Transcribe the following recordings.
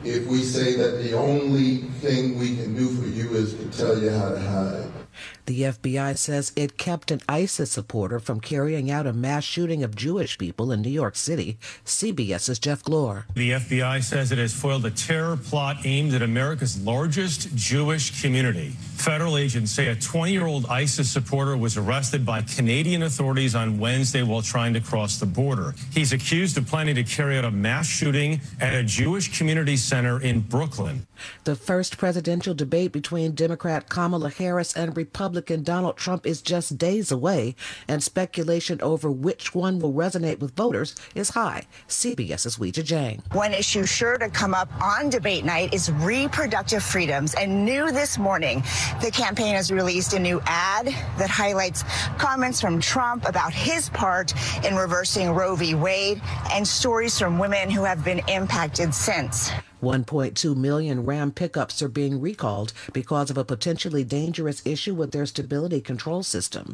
if we say that the only thing we can do for you is to tell you how to hide. The FBI says it kept an ISIS supporter from carrying out a mass shooting of Jewish people in New York City. CBS's Jeff Glor. The FBI says it has foiled a terror plot aimed at America's largest Jewish community. Federal agents say a 20-year-old ISIS supporter was arrested by Canadian authorities on Wednesday while trying to cross the border. He's accused of planning to carry out a mass shooting at a Jewish community center in Brooklyn. The first presidential debate between Democrat Kamala Harris and Republican Donald Trump is just days away, and speculation over which one will resonate with voters is high. CBS's Weijia Jiang. One issue sure to come up on debate night is reproductive freedoms, and new this morning, the campaign has released a new ad that highlights comments from Trump about his part in reversing Roe v. Wade and stories from women who have been impacted since. 1.2 million Ram pickups are being recalled because of a potentially dangerous issue with their stability control system.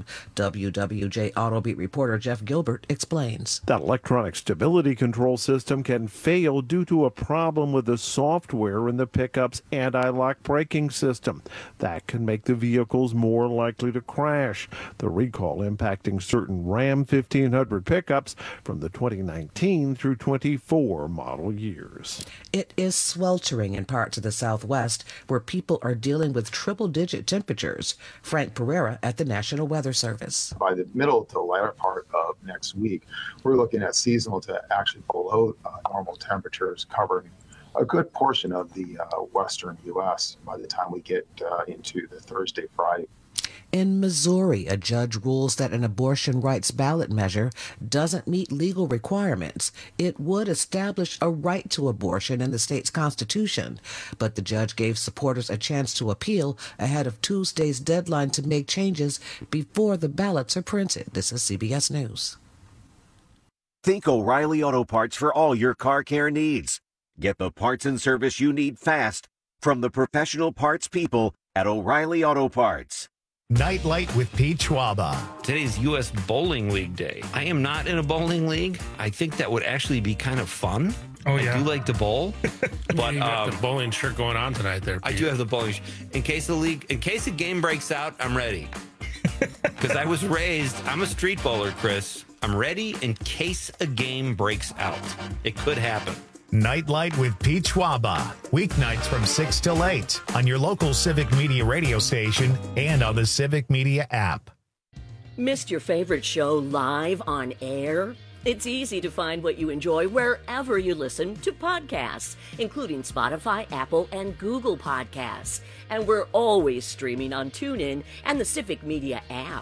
WWJ Autobeat reporter Jeff Gilbert explains. That electronic stability control system can fail due to a problem with the software in the pickup's anti-lock braking system. That can make the vehicles more likely to crash. The recall impacting certain Ram 1500 pickups from the 2019 through 24 model years. It is sweltering in parts of the Southwest where people are dealing with triple-digit temperatures. Frank Pereira at the National Weather Service. By the middle to the latter part of next week, we're looking at seasonal to actually below normal temperatures covering a good portion of the western U.S. by the time we get into the Thursday, Friday. In Missouri, a judge rules that an abortion rights ballot measure doesn't meet legal requirements. It would establish a right to abortion in the state's constitution, but the judge gave supporters a chance to appeal ahead of Tuesday's deadline to make changes before the ballots are printed. This is CBS News. Think O'Reilly Auto Parts for all your car care needs. Get the parts and service you need fast from the professional parts people at O'Reilly Auto Parts. Nightlight with Pete Schwaba. Today's U.S. Bowling League Day. I am not in a bowling league. I think that would actually be kind of fun. Oh, yeah. I do like to bowl. But you got the bowling shirt going on tonight there, Pete. I do have the bowling shirt. In case the game breaks out, I'm ready. Because I was raised, I'm a street bowler, Chris. I'm ready in case a game breaks out. It could happen. Nightlight with Pete Schwaba. Weeknights from 6 till 8 on your local Civic Media radio station and on the Civic Media app. Missed your favorite show live on air? It's easy to find what you enjoy wherever you listen to podcasts, including Spotify, Apple, and Google Podcasts. And we're always streaming on TuneIn and the Civic Media app.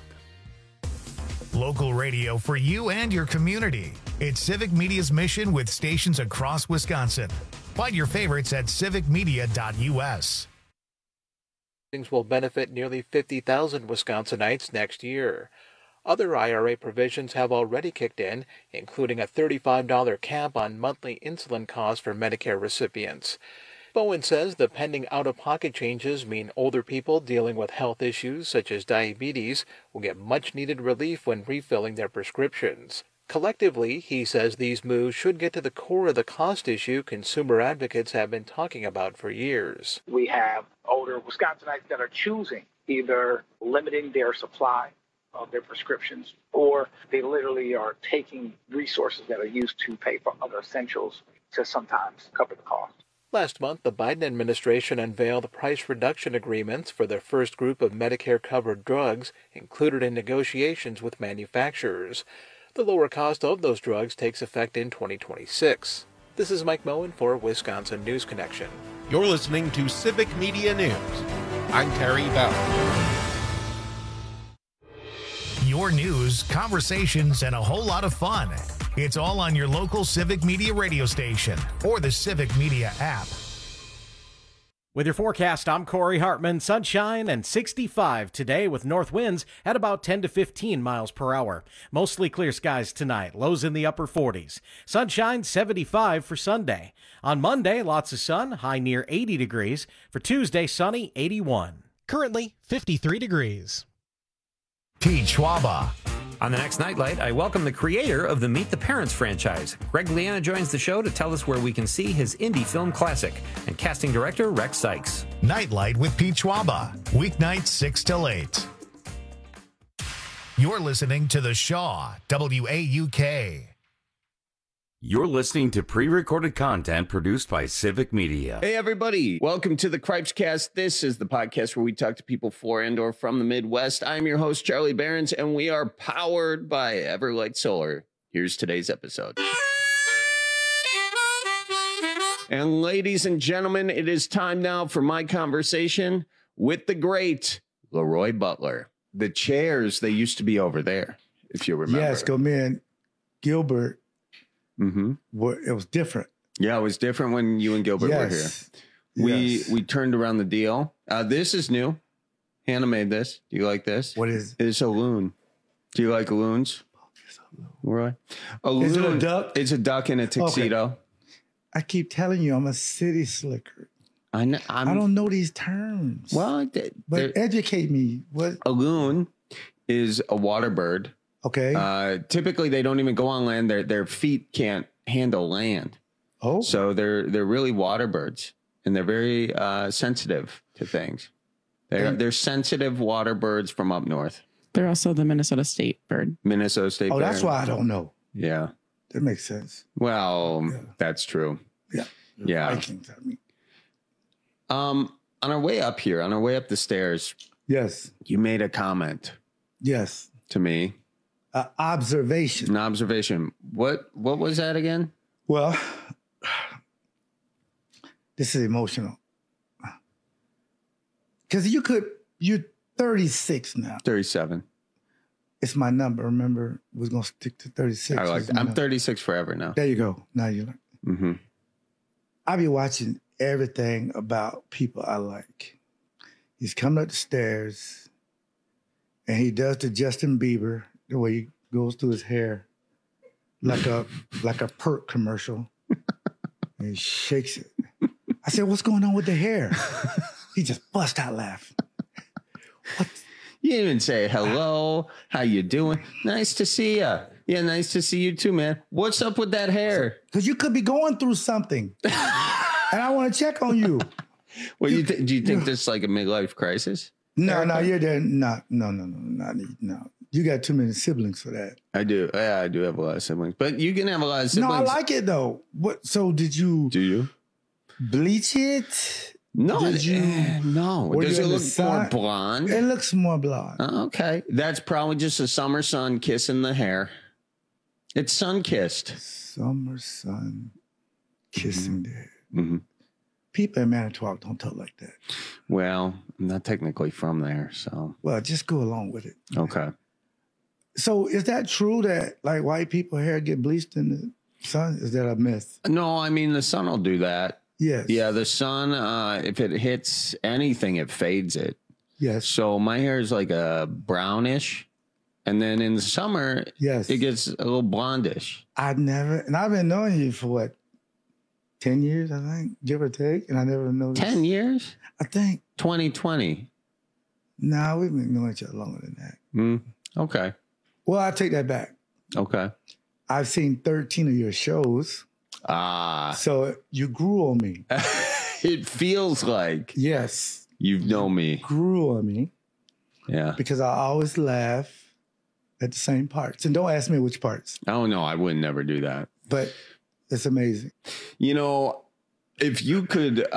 Local radio for you and your community. It's Civic Media's mission with stations across Wisconsin. Find your favorites at civicmedia.us. Things will benefit nearly 50,000 Wisconsinites next year. Other IRA provisions have already kicked in, including a $35 cap on monthly insulin costs for Medicare recipients. Bowen says the pending out-of-pocket changes mean older people dealing with health issues such as diabetes will get much-needed relief when refilling their prescriptions. Collectively, he says these moves should get to the core of the cost issue consumer advocates have been talking about for years. We have older Wisconsinites that are choosing either limiting their supply of their prescriptions, or they literally are taking resources that are used to pay for other essentials to sometimes cover the cost. Last month, the Biden administration unveiled price reduction agreements for the first group of Medicare-covered drugs included in negotiations with manufacturers. The lower cost of those drugs takes effect in 2026. This is Mike Moen for Wisconsin News Connection. You're listening to Civic Media News. I'm Terry Bell. Your news, conversations, and a whole lot of fun. It's all on your local Civic Media radio station or the Civic Media app. With your forecast, I'm Corey Hartman. Sunshine and 65 today with north winds at about 10 to 15 miles per hour. Mostly clear skies tonight, lows in the upper 40s. Sunshine 75 for Sunday. On Monday, lots of sun, high near 80 degrees. For Tuesday, sunny, 81. Currently 53 degrees. Pete Schwaba. On the next Nightlight, I welcome the creator of the Meet the Parents franchise. Greg Liana joins the show to tell us where we can see his indie film classic, and casting director Rex Sykes. Nightlight with Pete Schwaba, weeknights 6 till 8. You're listening to The Shaw, WAUK. You're listening to pre-recorded content produced by Civic Media. Hey, everybody. Welcome to the Cripescast. This is the podcast where we talk to people for and or from the Midwest. I'm your host, Charlie Behrens, and we are powered by Everlight Solar. Here's today's episode. And ladies and gentlemen, it is time now for my conversation with the great Leroy Butler. The chairs, they used to be over there, if you remember. Yes, go man. Gilbert. Mm-hmm. It was different. Yeah, it was different when you and Gilbert were here. We turned around the deal. This is new. Hannah made this. Do you like this? What is it? It's a loon. Do you like loons? Roy? A loon. Is it a duck? It's a duck in a tuxedo. Okay. I keep telling you, I'm a city slicker. I know. I don't know these terms. Well, but educate me. What? A loon is a water bird. Okay. Typically, they don't even go on land. Their feet can't handle land. Oh. So they're really water birds, and they're very sensitive to things. They're sensitive water birds from up north. They're also the Minnesota State bird. Minnesota State bird. Oh, that's why I don't know. Yeah. That makes sense. Well, that's true. Yeah. Yeah. Vikings, I mean. On our way up here, on our way up the stairs. Yes. You made a comment. Yes. To me. Observation. An observation. What was that again? Well, this is emotional. Because you're 36 now. 37. It's my number. Remember, we're going to stick to 36. I like that. I'm 36 forever now. There you go. Now you learn. Mm-hmm. I be watching everything about people I like. He's coming up the stairs and he does the Justin Bieber, the way he goes through his hair like a perk commercial. And he shakes it. I said, what's going on with the hair? He just bust out laughing. What? You didn't even say hello. How you doing? Nice to see you. Yeah, nice to see you too, man. What's up with that hair? Because you could be going through something. And I want to check on you. Well, do you think this is like a midlife crisis? No, you're there. No. You got too many siblings for that. I do. Yeah, I do have a lot of siblings. But you can have a lot of siblings. No, I like it though. What? So did you? Do you bleach it? No. Did you? No. Does it look more blonde? It looks more blonde. Okay. That's probably just a summer sun kissing the hair. It's sun-kissed. Summer sun kissing the hair. Mm-hmm. People in Manitowoc don't talk like that. Well, I'm not technically from there, so. Well, just go along with it. Okay. So is that true that like white people hair get bleached in the sun? Is that a myth? No, I mean, the sun will do that. Yes. Yeah, the sun, if it hits anything, it fades it. Yes. So my hair is like a brownish. And then in the summer, yes, it gets a little blondish. I've been knowing you for what? 10 years, I think, give or take. And I never noticed. 10 years? I think. 2020. No, we've been knowing each other longer than that. Okay. Well, I take that back. Okay. I've seen 13 of your shows. So you grew on me. It feels like. Yes. You've known me. Grew on me. Yeah. Because I always laugh at the same parts. And don't ask me which parts. Oh, no, I would never do that. But it's amazing. You know, if you could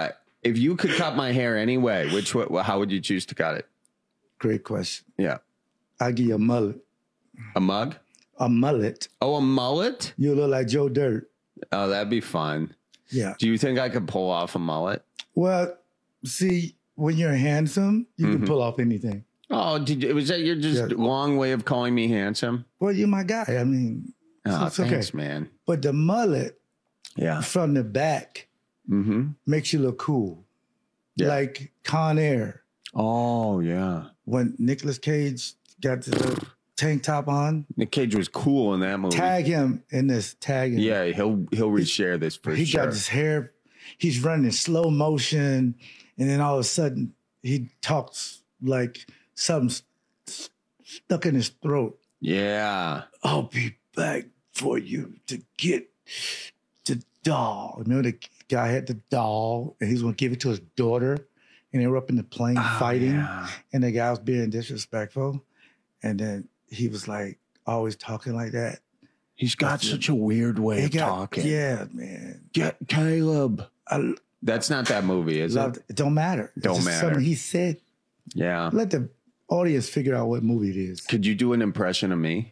cut my hair anyway, how would you choose to cut it? Great question. Yeah. I'll give you a mullet. A mug? A mullet. Oh, a mullet? You look like Joe Dirt. Oh, that'd be fun. Yeah. Do you think I could pull off a mullet? Well, see, when you're handsome, you can pull off anything. Oh, was that your long way of calling me handsome? Well, you're my guy. I mean, it's thanks, okay, man. But the mullet, yeah, from the back, makes you look cool. Yeah. Like Con Air. Oh, yeah. When Nicolas Cage got the tank top on. Nick Cage was cool in that movie. Tag him in this. Tag him. Yeah, he'll reshare this for sure. He got his hair. He's running in slow motion, and then all of a sudden he talks like something stuck in his throat. Yeah. I'll be back for you to get the doll. Remember the guy had the doll and he was going to give it to his daughter and they were up in the plane fighting and the guy was being disrespectful. And then he was like always talking like that. He's got such a weird way of talking. Yeah, man. Get Caleb. That's not that movie, is it? It don't matter. It's just something he said. Yeah. Let the audience figure out what movie it is. Could you do an impression of me?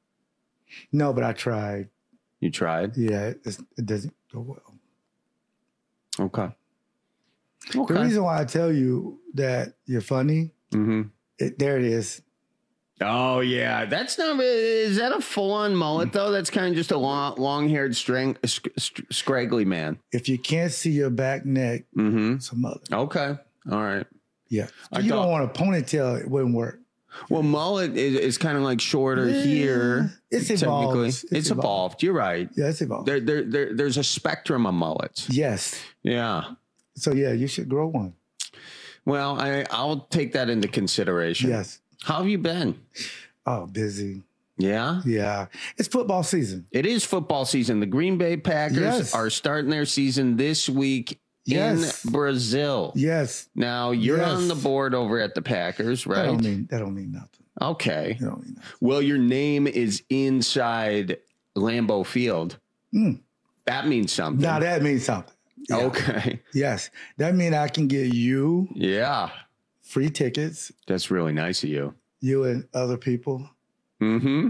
No, but I tried. You tried? Yeah, it doesn't go well. Okay. The reason why I tell you that you're funny, there it is. Oh, yeah. That's not, is that a full-on mullet, though? That's kind of just a long-haired, scraggly man. If you can't see your back neck, it's a mullet. Okay. All right. Yeah. You don't want a ponytail, it wouldn't work. Well, mullet is kind of like shorter here. It's evolved. It's evolved. You're right. Yeah, it's evolved. There's a spectrum of mullets. Yes. Yeah. So, yeah, you should grow one. Well, I'll take that into consideration. Yes. How have you been? Oh, busy. Yeah? Yeah. It's football season. It is football season. The Green Bay Packers are starting their season this week in Brazil. Yes. Now, you're on the board over at the Packers, right? That don't mean nothing. Okay. That don't mean nothing. Well, your name is inside Lambeau Field. That means something. Now, that means something. Yeah. Okay. Yes. That means I can get you free tickets. That's really nice of you. You and other people. Mm-hmm.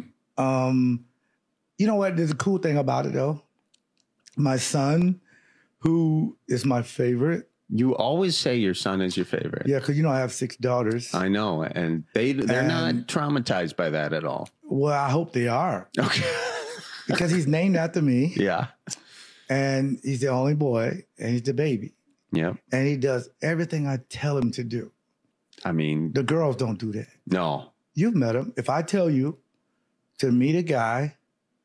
You know what? There's a cool thing about it, though. My son, who is my favorite. You always say your son is your favorite. Yeah, because I have 6 daughters. I know, and they're not traumatized by that at all. Well, I hope they are. Okay. Because he's named after me. Yeah. And he's the only boy, and he's the baby. Yeah. And he does everything I tell him to do. I mean, the girls don't do that. No. You've met him. If I tell you to meet a guy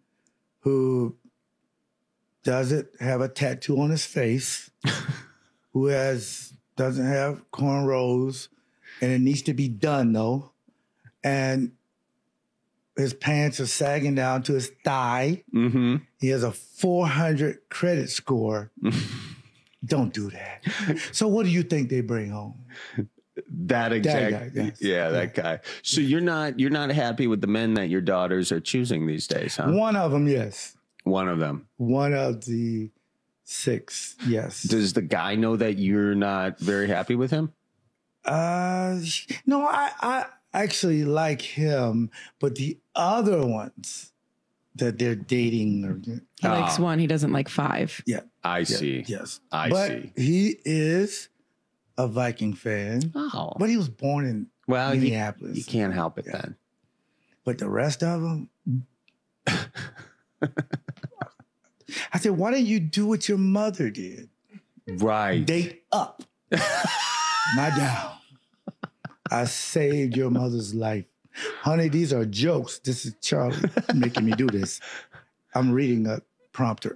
who doesn't have a tattoo on his face, who doesn't have cornrows, and it needs to be done though, and his pants are sagging down to his thigh. Mm-hmm. He has a 400 credit score. Don't do that. So what do you think they bring home? That exact guy, yes. that guy. So you're not happy with the men that your daughters are choosing these days, huh? One of them, yes. One of them. One of the 6, yes. Does the guy know that you're not very happy with him? No, I actually like him, but the other ones that they're dating he likes 1, he doesn't like 5. Yeah. I see. Yes. I see. He is a Viking fan. Oh. But he was born in Minneapolis. You can't help it then. But the rest of them, I said, why didn't you do what your mother did? Right. Date up, not down. I saved your mother's life. Honey, these are jokes. This is Charlie making me do this. I'm reading a prompter.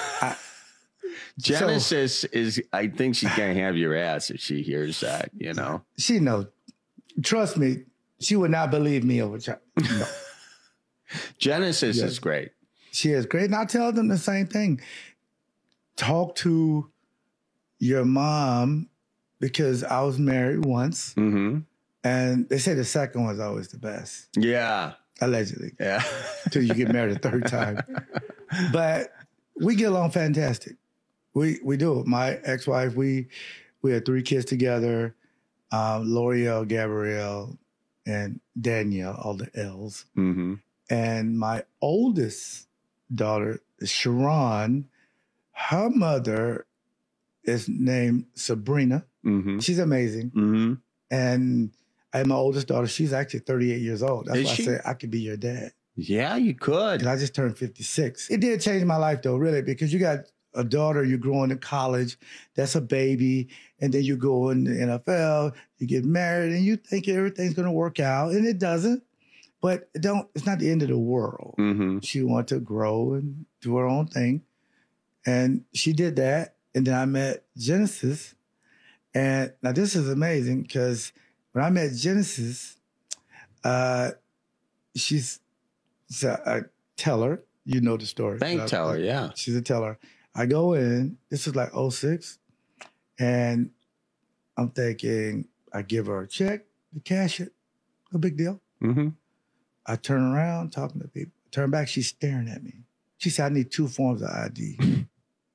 Genesis is, I think she's going to have your ass if she hears that, She knows. Trust me, she would not believe me over Charlie. No. Genesis is great. She is great. And I tell them the same thing. Talk to your mom, because I was married once. Mm-hmm. And they say the second one's always the best. Yeah. Allegedly. Yeah. Until you get married a third time. But we get along fantastic. We do. My ex-wife, we had 3 kids together. L'Oreal, Gabrielle, and Danielle, all the L's. Mm-hmm. And my oldest daughter, Sharon, her mother is named Sabrina. Mm-hmm. She's amazing. Mm-hmm. And I have my oldest daughter. She's actually 38 years old. That's why I said I could be your dad. Yeah, you could. And I just turned 56. It did change my life, though, really, because you got a daughter, you're growing in college, that's a baby, and then you go in the NFL, you get married, and you think everything's going to work out, and it doesn't. But it's not the end of the world. Mm-hmm. She wanted to grow and do her own thing. And she did that. And then I met Genesis. And now this is amazing because when I met Genesis, she's So I tell her, you know the story. Bank teller, yeah. She's a teller. I go in, this is like 06, and I'm thinking, I give her a check to cash it. No big deal. Mm-hmm. I turn around, talking to people. Turn back, she's staring at me. She said, I need 2 forms of ID.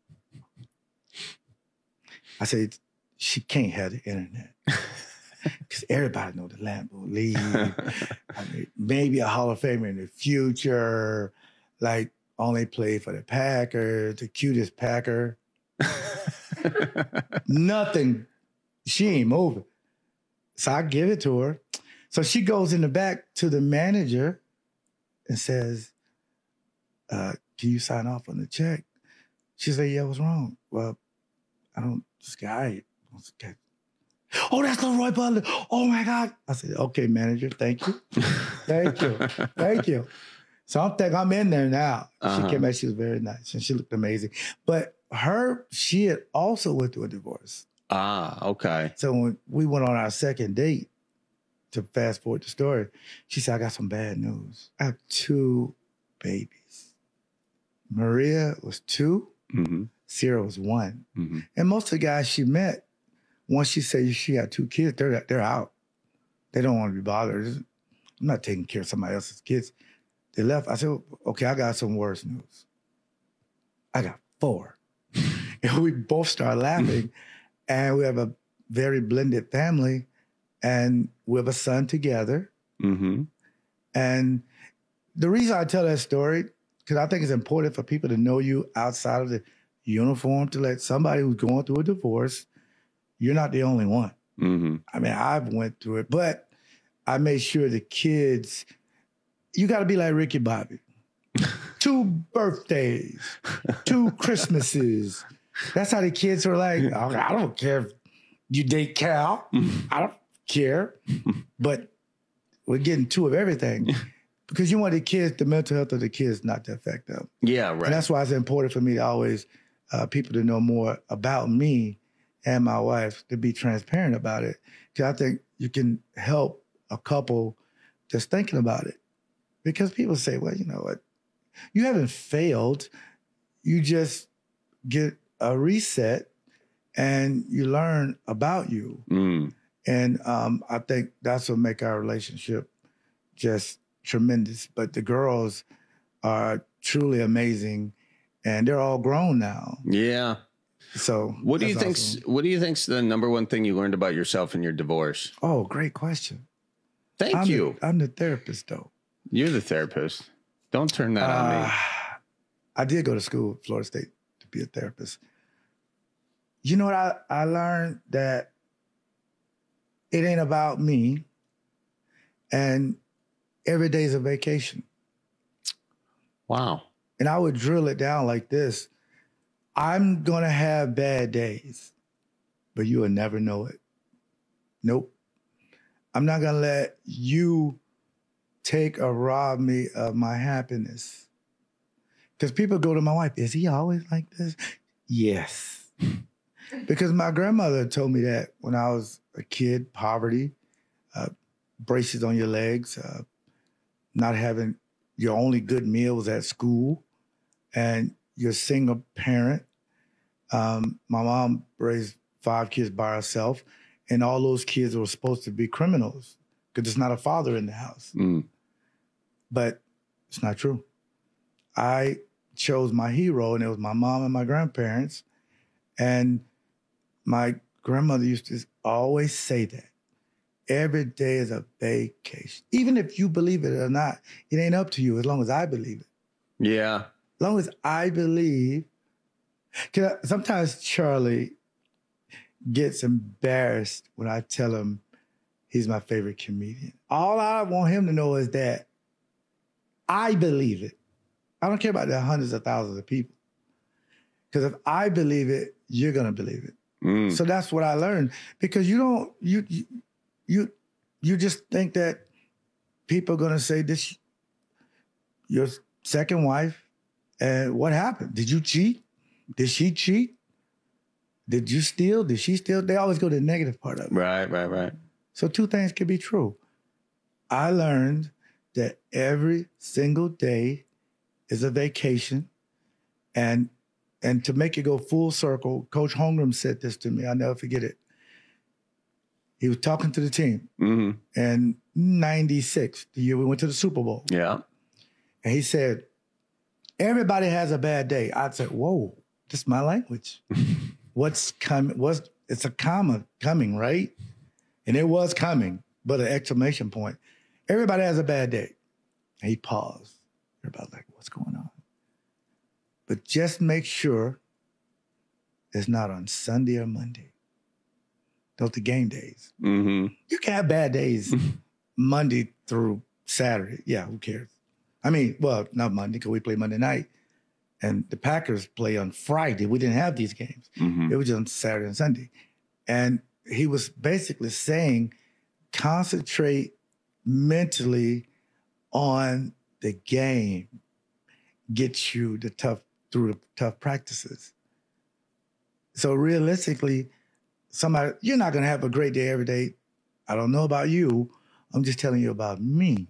I said, she can't have the internet. Because everybody know the Lambeau League. I mean, maybe a Hall of Famer in the future, like only played for the Packers, the cutest Packer. Nothing. She ain't moving. So I give it to her. So she goes in the back to the manager and says, can you sign off on the check? She said, yeah, what's wrong? Well, I don't, this guy, oh, that's Leroy Butler. Oh my God. I said, okay, manager, thank you. Thank you. Thank you. So I'm in there now. She came back, she was very nice and she looked amazing. But she had also went through a divorce. Okay. So when we went on our second date, to fast forward the story, she said, I got some bad news. I have 2 babies. Maria was 2, Sierra was 1. Mm-hmm. And most of the guys she met, once she said she had 2 kids, they're out. They don't want to be bothered. I'm not taking care of somebody else's kids. They left. I said, okay, I got some worse news. I got 4. And we both started laughing. And we have a very blended family. And we have a son together. Mm-hmm. And the reason I tell that story, because I think it's important for people to know you outside of the uniform, to let somebody who's going through a divorce, you're not the only one. Mm-hmm. I mean, I've went through it, but I made sure the kids, you got to be like Ricky Bobby. 2 birthdays, 2 Christmases. That's how the kids were like, I don't care if you date Cal. I don't care. But we're getting 2 of everything. Because you want the mental health of the kids not to affect them. Yeah, right. And that's why it's important for me to always, people to know more about me and my wife, to be transparent about it. Because I think you can help a couple just thinking about it. Because people say, well, you know what? You haven't failed. You just get a reset and you learn about you. Mm. And I think that's what make our relationship just tremendous. But the girls are truly amazing, and they're all grown now. Yeah. So what do you think? awesome. What do you think's the number one thing you learned about yourself in your divorce? Oh, great question. Thank you. I'm the therapist, though. You're the therapist. Don't turn that on me. I did go to school at Florida State to be a therapist. You know what I learned? That it ain't about me, and every day's a vacation. Wow. And I would drill it down like this. I'm going to have bad days, but you will never know it. Nope. I'm not going to let you take or rob me of my happiness. Because people go to my wife, is he always like this? Yes. Because my grandmother told me that when I was a kid, poverty, braces on your legs, not having your only good meal was at school, and you're a single parent. My mom raised 5 kids by herself, and all those kids were supposed to be criminals because there's not a father in the house. Mm. But it's not true. I chose my hero, and it was my mom and my grandparents. And my grandmother used to always say that. Every day is a vacation. Even if you believe it or not, it ain't up to you as long as I believe it. Yeah. As long as I believe. Cause sometimes Charlie gets embarrassed when I tell him he's my favorite comedian. All I want him to know is that I believe it. I don't care about the hundreds of thousands of people. Because if I believe it, you're going to believe it. Mm. So that's what I learned. Because you just think that people are going to say this, your second wife, and what happened? Did you cheat? Did she cheat? Did you steal? Did she steal? They always go to the negative part of it. Right. So 2 things can be true. I learned that every single day is a vacation. And to make it go full circle, Coach Holmgren said this to me. I'll never forget it. He was talking to the team in 96, the year we went to the Super Bowl. Yeah. And he said, everybody has a bad day. I said, whoa, this is my language. What's coming? It's a comma coming, right? And it was coming, but an exclamation point. Everybody has a bad day. And he paused. Everybody's like, what's going on? But just make sure it's not on Sunday or Monday. Those are the game days. You can have bad days Monday through Saturday. Yeah, who cares? I mean, well, not Monday because we play Monday night. And the Packers play on Friday. We didn't have these games. It was just on Saturday and Sunday. And he was basically saying, concentrate mentally on the game. Get you through the tough practices. So realistically, you're not going to have a great day every day. I don't know about you. I'm just telling you about me.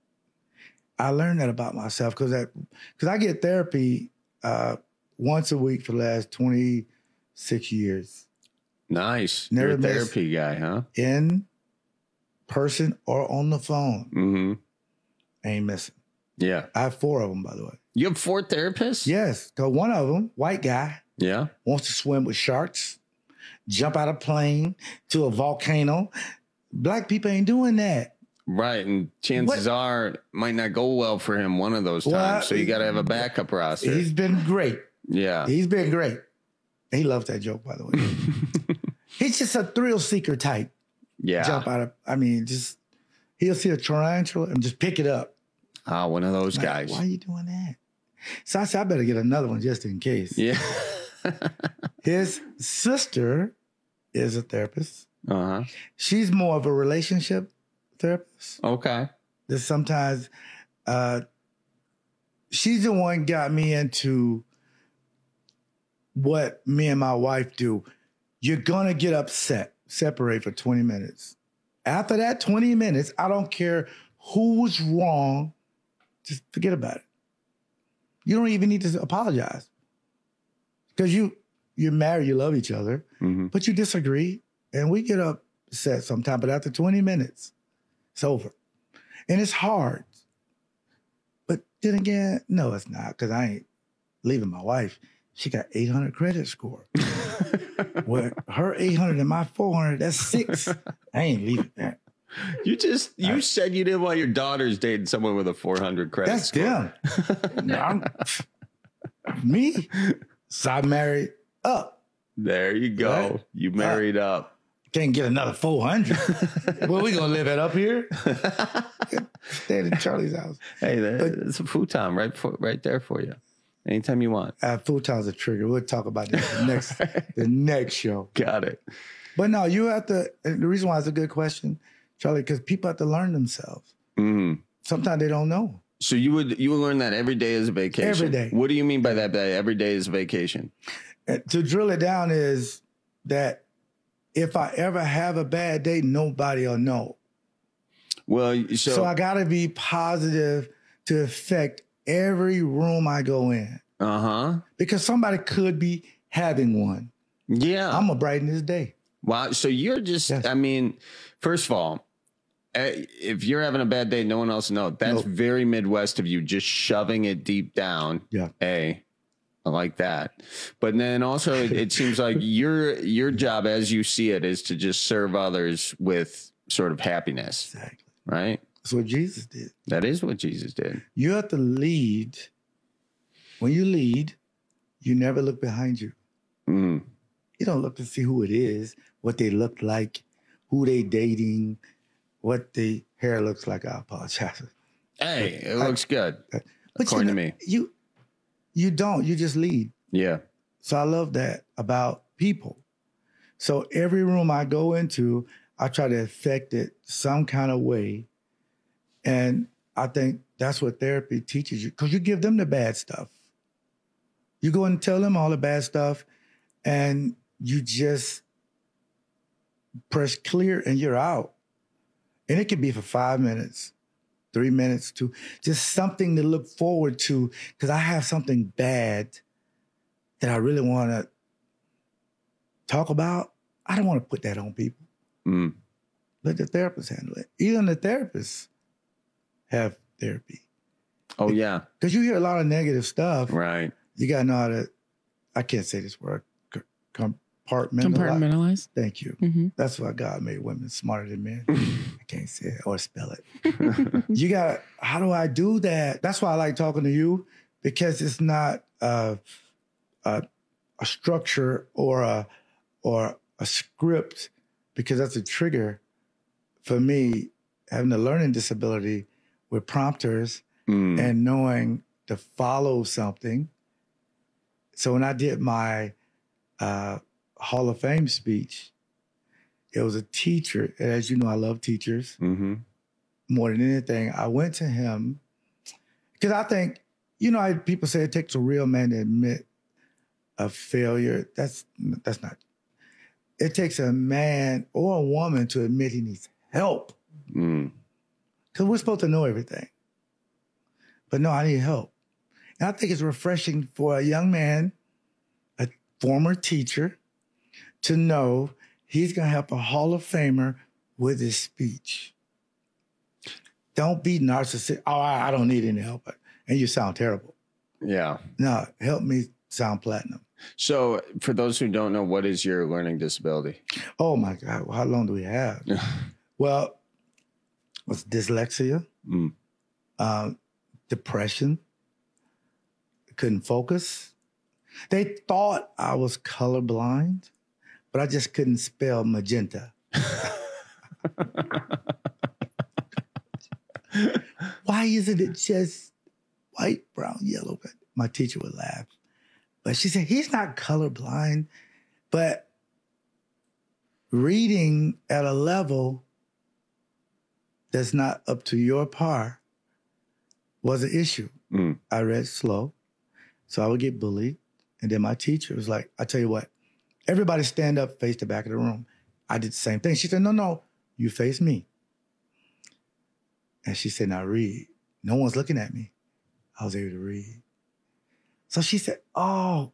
I learned that about myself because I get therapy once a week for the last 26 years. Nice. Never You're a therapy guy, huh? In person or on the phone. Ain't missing. Yeah. I have 4 of them, by the way. You have 4 therapists? Yes. Because one of them, white guy, yeah, wants to swim with sharks, jump out of a plane to a volcano. Black people ain't doing that. Right. And chances are it might not go well for him one of those times. So you got to have a backup roster. He's been great. Yeah. He's been great. He loves that joke, by the way. He's just a thrill seeker type. Yeah. Jump out of, he'll see a tarantula and just pick it up. Ah, one of those guys. Why are you doing that? So I said, I better get another one just in case. Yeah. His sister is a therapist. Uh-huh. She's more of a relationship therapist. Okay. That sometimes she's the one got me into what me and my wife do. You're going to get upset, separate for 20 minutes. After that 20 minutes, I don't care who was wrong, just forget about it. You don't even need to apologize. Because you're married, you love each other, but you disagree, and we get upset sometimes, but after 20 minutes, it's over. And it's hard. But then again, no, it's not, because I ain't leaving my wife. She got 800 credit score. Well, her 800 and my 400, that's 6. I ain't leaving that. You said you didn't want your daughters dating someone with a 400 credit score. Them. Me. So I married up. There you go. Right? You married up. Can't get another 400. Well, we gonna live it up here. Stay in Charlie's house. Hey, it's a futon right there for you. Anytime you want. Futon's a trigger. We'll talk about that the next show. Got it. But no, you have to. The reason why it's a good question, Charlie, because people have to learn themselves. Sometimes they don't know. So you would learn that every day is a vacation? Every day. What do you mean by that every day is a vacation? To drill it down is that if I ever have a bad day, nobody will know. Well, so I got to be positive to affect every room I go in. Because somebody could be having one. Yeah. I'm going to brighten this day. Wow. So you're just, first of all, if you're having a bad day, no one else knows. That's very Midwest of you, just shoving it deep down. Yeah. I like that. But then also it seems like your job as you see it is to just serve others with sort of happiness. Exactly. Right? That's what Jesus did. That is what Jesus did. You have to lead. When you lead, you never look behind you. You don't look to see who it is, what they look like, who they dating, what the hair looks like. I apologize. Hey, it looks good. According to me. You don't. You just lead. Yeah. So I love that about people. So every room I go into, I try to affect it some kind of way. And I think that's what therapy teaches you, because you give them the bad stuff. You go and tell them all the bad stuff, and you just press clear and you're out. And it could be for 5 minutes, 3 minutes to just something to look forward to, because I have something bad that I really want to talk about. I don't want to put that on people. Let the therapist handle it. Even the therapists have therapy. Oh, yeah. Because you hear a lot of negative stuff. Right. You got to know how to, I can't say this word, compartmentalize. Compartmentalize. Thank you. Mm-hmm. That's why God made women smarter than men. I can't say it or spell it. You got, how do I do that? That's why I like talking to you, because it's not a structure or a script, because that's a trigger for me, having a learning disability with prompters and knowing to follow something. So when I did my Hall of Fame speech, it was a teacher. And as you know, I love teachers more than anything. I went to him because I think, you know, people say it takes a real man to admit a failure. That's not. It takes a man or a woman to admit he needs help. Because we're supposed to know everything. But no, I need help. And I think it's refreshing for a young man, a former teacher, to know he's going to help a Hall of Famer with his speech. Don't be narcissistic. Oh, I don't need any help. And you sound terrible. Yeah. No, help me sound platinum. So for those who don't know, what is your learning disability? Oh, my God. How long do we have? Well, it's dyslexia, depression, couldn't focus. They thought I was colorblind, but I just couldn't spell magenta. Why isn't it just white, brown, yellow? But my teacher would laugh. But she said, he's not colorblind, but reading at a level that's not up to your par was an issue. I read slow, so I would get bullied. And then my teacher was like, I tell you what, everybody stand up, face the back of the room. I did the same thing. She said, no, you face me. And she said, now read. No one's looking at me. I was able to read. So she said, oh,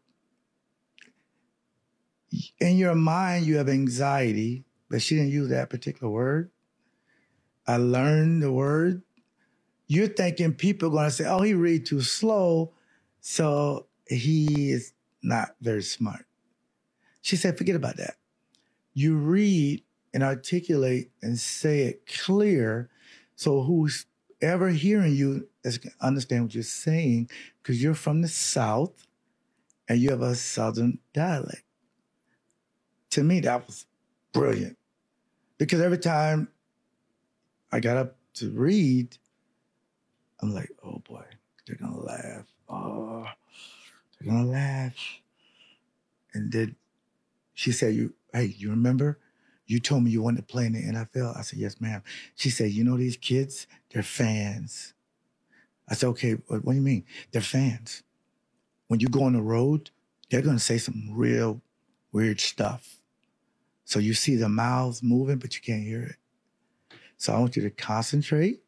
in your mind, you have anxiety, but she didn't use that particular word. I learned the word. You're thinking people are going to say, oh, he read too slow, so he is not very smart. She said, forget about that. You read and articulate and say it clear, so who's ever hearing you can understand what you're saying, because you're from the South and you have a Southern dialect. To me, that was brilliant, because every time I got up to read, I'm like, oh boy, they're gonna laugh. Oh, they're gonna laugh. And then she said, you remember? You told me you wanted to play in the NFL. I said, yes, ma'am. She said, you know these kids? They're fans. I said, okay, what do you mean? They're fans. When you go on the road, they're gonna say some real weird stuff. So you see the mouths moving, but you can't hear it. So I want you to concentrate,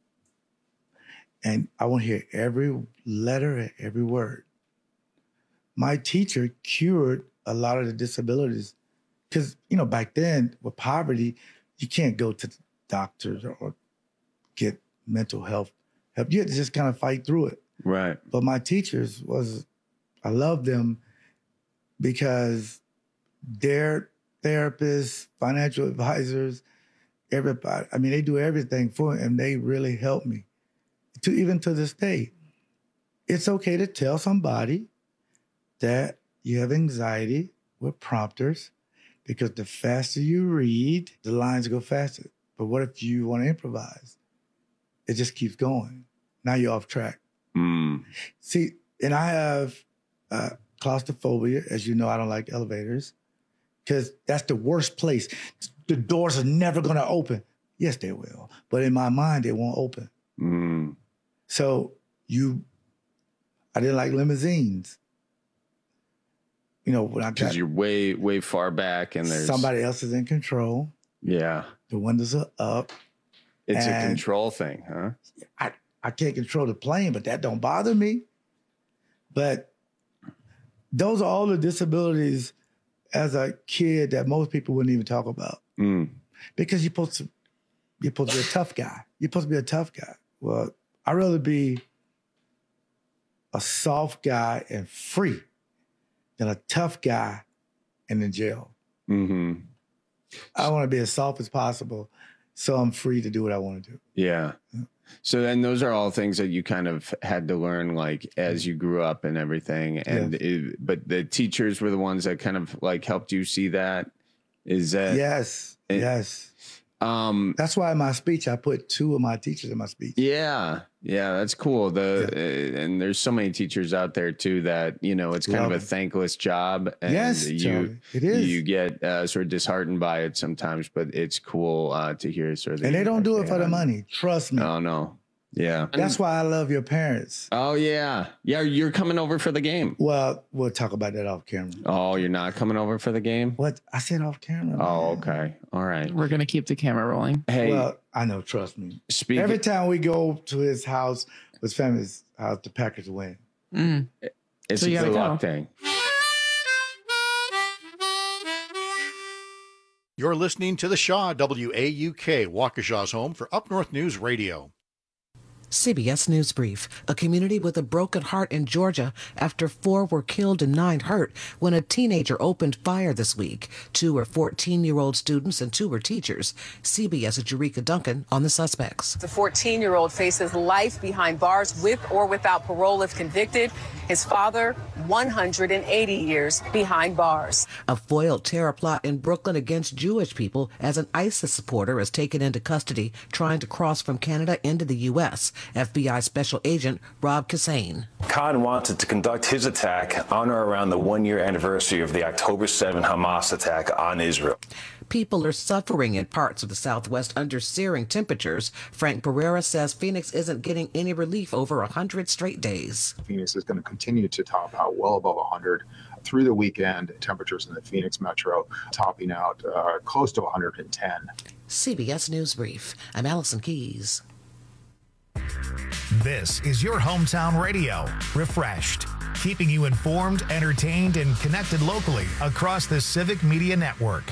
and I want to hear every letter and every word. My teacher cured a lot of the disabilities, because, you know, back then with poverty, you can't go to the doctors or get mental health help. You had to just kind of fight through it. Right. But my teachers I love them because they're therapists, financial advisors, everybody. I mean, they do everything for me, and they really help me. Even to this day, it's okay to tell somebody that you have anxiety with prompters, because the faster you read, the lines go faster. But what if you want to improvise? It just keeps going. Now you're off track. See, and I have claustrophobia. As you know, I don't like elevators, because that's the worst place. The doors are never going to open. Yes, they will. But in my mind, they won't open. So I didn't like limousines. You know, when I got, because you're way far back and there's somebody else is in control. Yeah. The windows are up. It's a control thing, huh? I can't control the plane, but that don't bother me. But those are all the disabilities as a kid that most people wouldn't even talk about. Because you're supposed to be a tough guy. You're supposed to be a tough guy. Well, I'd rather be a soft guy and free than a tough guy and in jail. I want to be as soft as possible so I'm free to do what I want to do. Yeah. So then those are all things that you kind of had to learn, like, as you grew up and everything. And but the teachers were the ones that kind of like helped you see that. Is that? Yes. That's why in my speech, I put 2 of my teachers in my speech. Yeah, that's cool. And there's so many teachers out there too that, you know, it's kind of a thankless job. And it is. You get sort of disheartened by it sometimes, but it's cool to hear sort of. And they don't do it for the money. Trust me. Oh no. Yeah. That's why I love your parents. Oh yeah. Yeah. You're coming over for the game. Well, we'll talk about that off camera. Oh, you're not coming over for the game? What? I said off camera. Oh, okay. All right. We're going to keep the camera rolling. Hey. Well, I know. Trust me. Every time we go to his house, his family's house, the Packers win. It's a good luck thing. You're listening to the Shaw, WAUK, Waukesha's home for Up North News Radio. CBS News Brief. A community with a broken heart in Georgia after 4 were killed and 9 hurt when a teenager opened fire this week. 2 were 14-year-old students and 2 were teachers. CBS's Jerika Duncan on the suspects. The 14-year-old faces life behind bars with or without parole if convicted. His father, 180 years behind bars. A foiled terror plot in Brooklyn against Jewish people as an ISIS supporter is taken into custody trying to cross from Canada into the U.S. FBI Special Agent Rob Kassane. Khan wanted to conduct his attack on or around the 1-year anniversary of the October 7 Hamas attack on Israel. People are suffering in parts of the Southwest under searing temperatures. Frank Pereira says Phoenix isn't getting any relief over 100 straight days. Phoenix is going to continue to top out well above 100 through the weekend. Temperatures in the Phoenix metro topping out close to 110. CBS News Brief. I'm Allison Keys. This is your hometown radio, Refreshed, keeping you informed, entertained, and connected locally across the Civic Media Network.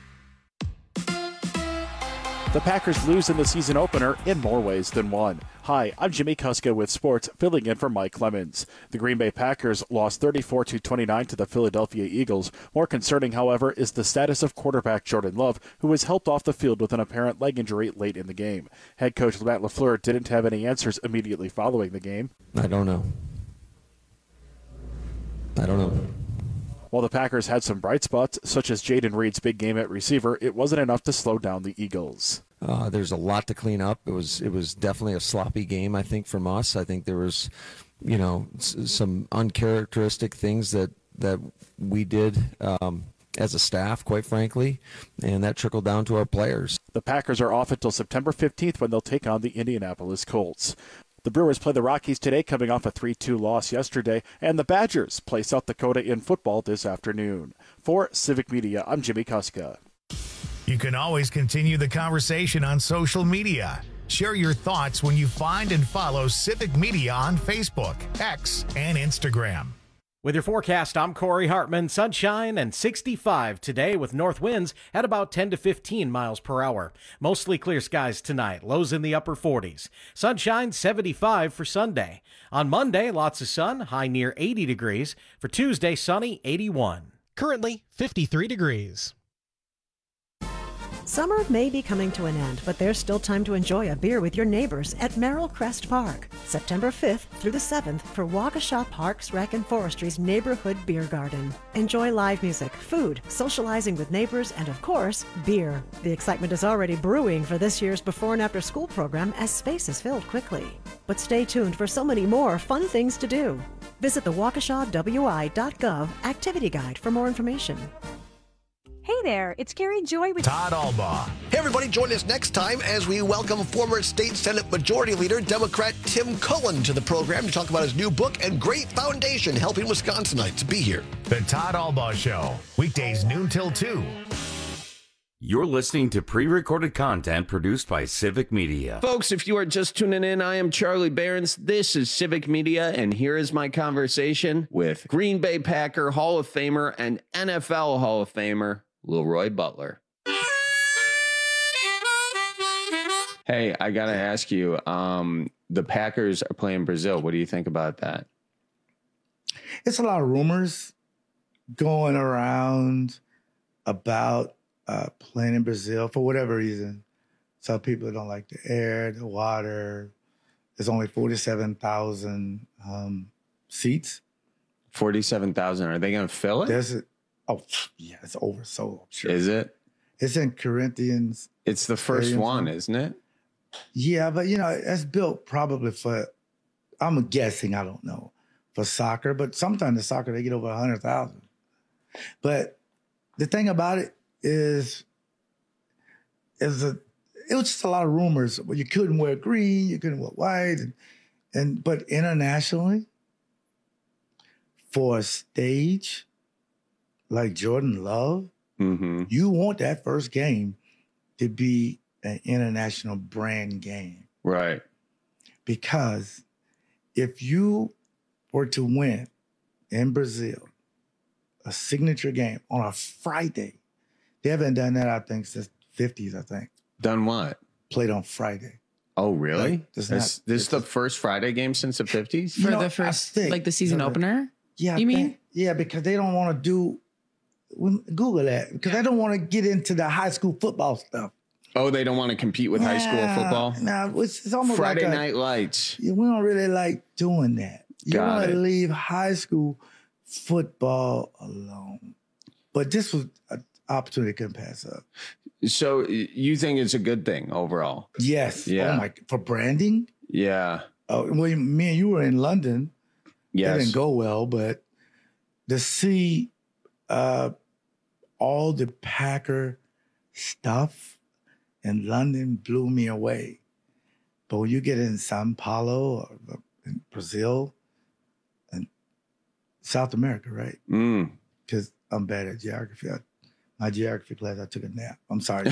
The Packers lose in the season opener in more ways than one. Hi, I'm Jimmy Kuska with sports, filling in for Mike Lemons. The Green Bay Packers lost 34-29 to the Philadelphia Eagles. More concerning, however, is the status of quarterback Jordan Love, who was helped off the field with an apparent leg injury late in the game. Head coach Matt LaFleur didn't have any answers immediately following the game. I don't know. While the Packers had some bright spots, such as Jaden Reed's big game at receiver, it wasn't enough to slow down the Eagles. There's a lot to clean up. It was definitely a sloppy game, I think, from us. I think there was, some uncharacteristic things that we did as a staff, quite frankly, and that trickled down to our players. The Packers are off until September 15th when they'll take on the Indianapolis Colts. The Brewers play the Rockies today, coming off a 3-2 loss yesterday, and the Badgers play South Dakota in football this afternoon. For Civic Media, I'm Jimmy Kuska. You can always continue the conversation on social media. Share your thoughts when you find and follow Civic Media on Facebook, X, and Instagram. With your forecast, I'm Corey Hartman. Sunshine and 65 today with north winds at about 10 to 15 miles per hour. Mostly clear skies tonight, lows in the upper 40s. Sunshine 75 for Sunday. On Monday, lots of sun, high near 80 degrees. For Tuesday, sunny, 81. Currently 53 degrees. Summer may be coming to an end, but there's still time to enjoy a beer with your neighbors at Merrill Crest Park, September 5th through the 7th for Waukesha Parks, Rec and Forestry's Neighborhood Beer Garden. Enjoy live music, food, socializing with neighbors, and of course, beer. The excitement is already brewing for this year's before and after school program as space is filled quickly. But stay tuned for so many more fun things to do. Visit the WaukeshaWI.gov activity guide for more information. Hey there, it's Carrie Joy with Todd Albaugh. Hey everybody, join us next time as we welcome former State Senate Majority Leader, Democrat Tim Cullen, to the program to talk about his new book and great foundation helping Wisconsinites. Be here. The Todd Albaugh Show, weekdays noon till 2. You're listening to pre-recorded content produced by Civic Media. Folks, if you are just tuning in, I am Charlie Behrens. This is Civic Media, and here is my conversation with Green Bay Packer Hall of Famer and NFL Hall of Famer, Leroy Butler. Hey, I got to ask you, the Packers are playing Brazil. What do you think about that? It's a lot of rumors going around about playing in Brazil for whatever reason. Some people don't like the air, the water. There's only 47,000 seats. 47,000. Are they going to fill it? It's oversold. Sure. Is it? It's in Corinthians. It's the first one, isn't it? Yeah, but it's built probably for, I'm guessing, I don't know, for soccer. But sometimes the soccer, they get over 100,000. But the thing about it is it was just a lot of rumors. Well, you couldn't wear green, you couldn't wear white, but internationally, for a stage like Jordan Love, you want that first game to be an international brand game, right? Because if you were to win in Brazil a signature game on a Friday. They haven't done that, I think, since the 50s, I think. Done what? Played on Friday. Oh, really? Like, this is the first Friday game since the 50s? For the first, like the season opener? Yeah. You mean? Yeah, because they don't want to do, Google that, because they don't want to get into the high school football stuff. Oh, they don't want to compete with high school football? No, it's almost Friday like Night Lights. We don't really like doing that. You want to it. leave high school football alone. But this was an opportunity couldn't pass up. So you think it's a good thing overall? Yes. Yeah. Oh my, for branding? Yeah. Oh, well, me and you were in London. Yes. That didn't go well, but to see all the Packer stuff in London blew me away. But when you get in Sao Paulo or in Brazil and South America, right? Because I'm bad at geography. My geography class, I took a nap. I'm sorry.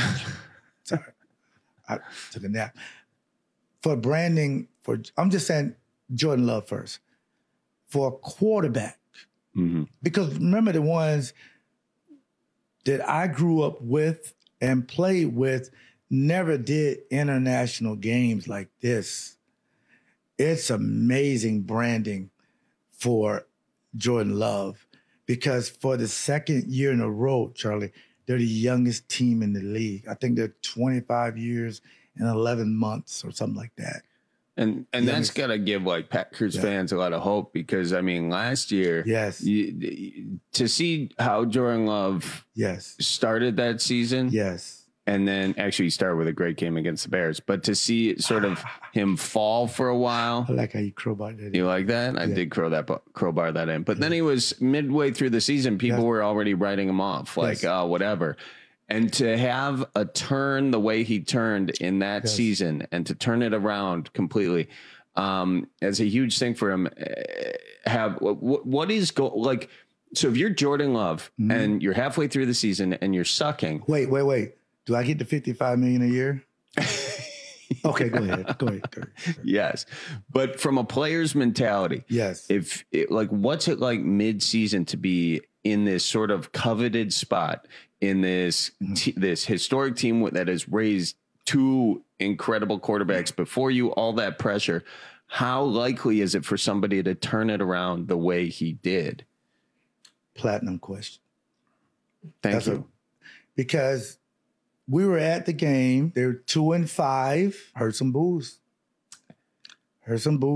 I took a nap. For branding, I'm just saying Jordan Love first. For a quarterback, because remember the ones that I grew up with and played with never did international games like this. It's amazing branding for Jordan Love because for the second year in a row, Charlie, they're the youngest team in the league. I think they're 25 years and 11 months or something like that. And that's got to give like Packers fans a lot of hope because, I mean, last year, to see how Jordan Love started that season. And then actually he started with a great game against the Bears. But to see sort of him fall for a while. I like how you crowbar that in. You like that? I did crowbar that in. But then he was midway through the season. People were already writing him off like, whatever. And to have a turn the way he turned in that season and to turn it around completely as a huge thing for him. What is like? So if you're Jordan Love and you're halfway through the season and you're sucking. Wait. Do I get the $55 million a year? Okay, go ahead. Yes. But from a player's mentality. Yes. What's it like mid-season to be in this sort of coveted spot in this this historic team that has raised two incredible quarterbacks before you, all that pressure? How likely is it for somebody to turn it around the way he did? Platinum question. Thank you. Because we were at the game. They were 2-5. Heard some boos. They're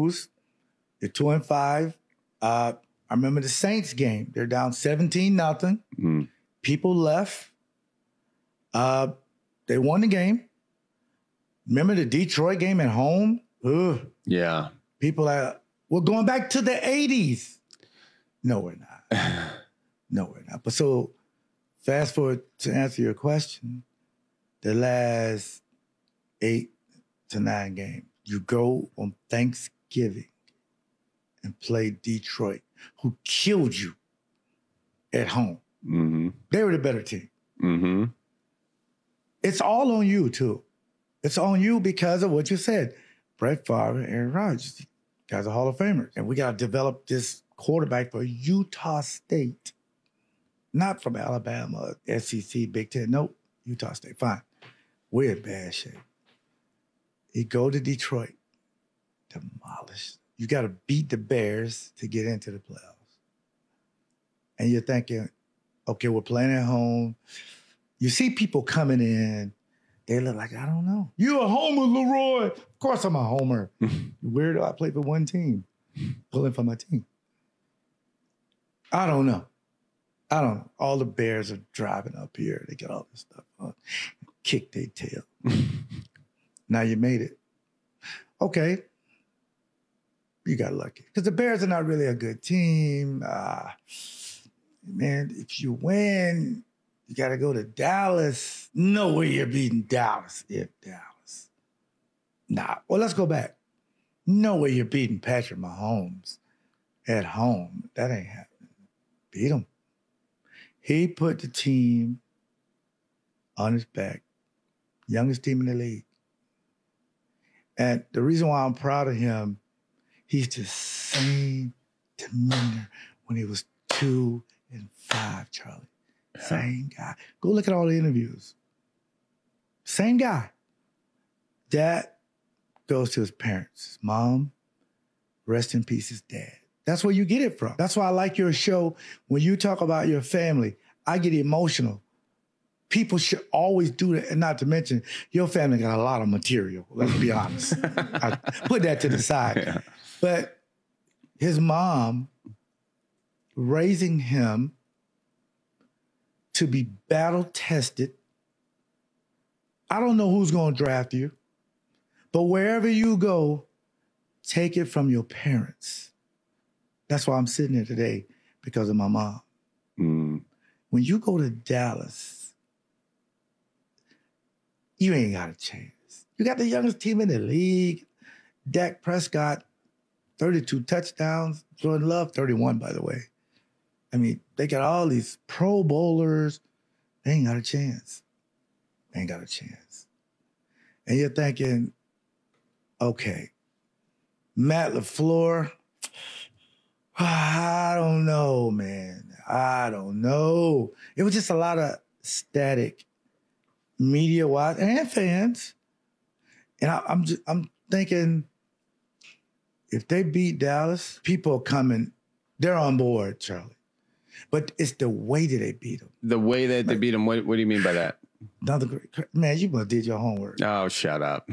2-5. I remember the Saints game. They're down 17-0. People left. They won the game. Remember the Detroit game at home? Ugh. Yeah. People we're going back to the 80s. No, we're not. But so fast forward to answer your question. The last 8 to 9 games, you go on Thanksgiving and play Detroit, who killed you at home. They were the better team. it's all on you, too. It's on you because of what you said. Brett Favre and Aaron Rodgers, you guys are Hall of Famers. And we got to develop this quarterback for Utah State. Not from Alabama, SEC, Big Ten. Nope, Utah State. Fine. We're in bad shape. You go to Detroit, demolished. You got to beat the Bears to get into the playoffs. And you're thinking, okay, we're playing at home. You see people coming in. They look like, I don't know. You a homer, Leroy. Of course I'm a homer. Weirdo, I play for one team. Pulling for my team. I don't know. All the Bears are driving up here. They get all this stuff on. Kick their tail. Now you made it. Okay. You got lucky. Because the Bears are not really a good team. Man, if you win, you got to go to Dallas. No way you're beating Dallas if Dallas. Nah. Well, let's go back. No way you're beating Patrick Mahomes at home. That ain't happening. Beat him. He put the team on his back. Youngest team in the league. And the reason why I'm proud of him, he's the same demeanor when he was 2 and 5, Charlie. Same guy. Go look at all the interviews. Same guy. That goes to his parents. His mom, rest in peace, his dad. That's where you get it from. That's why I like your show. When you talk about your family, I get emotional. People should always do that. And not to mention, your family got a lot of material. Let's be honest. I put that to the side. Yeah. But his mom raising him to be battle tested. I don't know who's going to draft you, but wherever you go, take it from your parents. That's why I'm sitting here today, because of my mom. Mm. When you go to Dallas, you ain't got a chance. You got the youngest team in the league. Dak Prescott, 32 touchdowns. Jordan Love, 31, by the way. I mean, they got all these Pro Bowlers. They ain't got a chance. They ain't got a chance. And you're thinking, okay, Matt LaFleur, I don't know, man. I don't know. It was just a lot of static media-wise and fans. And I'm thinking, if they beat Dallas, people are coming. They're on board, Charlie. But it's the way that they beat them. The way that they beat them. What do you mean by that? Another great, man, you must did your homework. Oh, shut up.